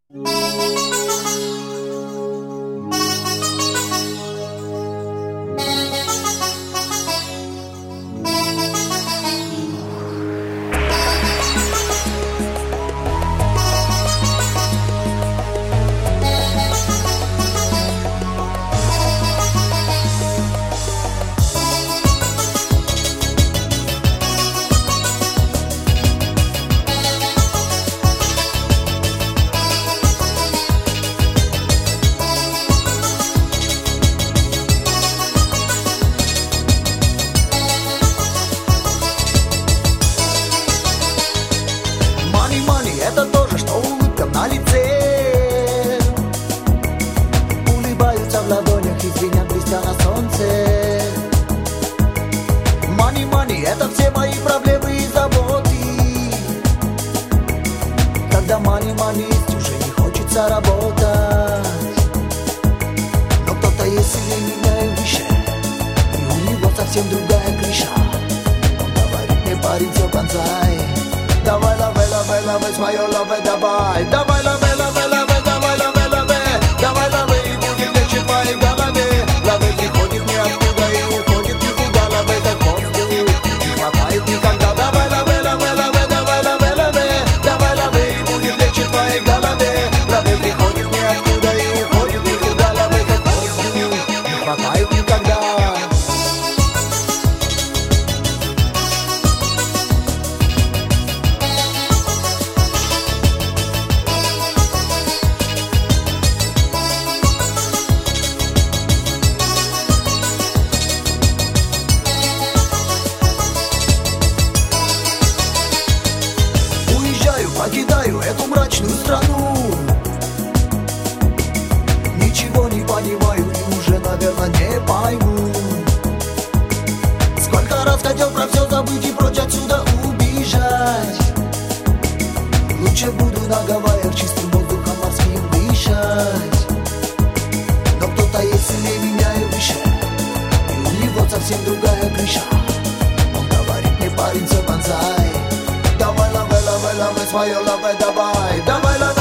Это тоже, что улыбка на лице. Улыбаются в ладонях и звенят, блестя на солнце. Money, money, это все мои проблемы и заботы. Когда money, money есть, уже не хочется работать. Но кто-то есть сильнее меня и выше, и у него совсем другая крыша. Он говорит мне: парень, все бонзай. Давай, лаве, лаве, лаве, свое лаве, давай. Давай, лаве, лаве, лаве, давай, лаве, лаве. Давай, лаве, и будет легче в моей голове. Лаве приходит ниоткуда и уходит никуда. Лаве как воздух, не хватает никогда. Давай, лаве, лаве, лаве, давай, лаве, лаве. Давай, лаве, и будет легче в твоей голове. Лаве приходит ниоткуда и уходит никуда. Лаве как воздух, не хватает никогда. Покидаю эту мрачную страну. Ничего не понимаю и уже, наверное, не пойму. Сколько раз хотел про все забыть и прочь отсюда убежать. Лучше буду на Гавайях чистым воздухом морским дышать. Но кто-то есть сильнее меня и выше, и у него совсем другая крыша. Он говорит мне: парень, все бонзай. Давай, лаве, лаве, лаве, свое лаве, давай. Давай, лаве.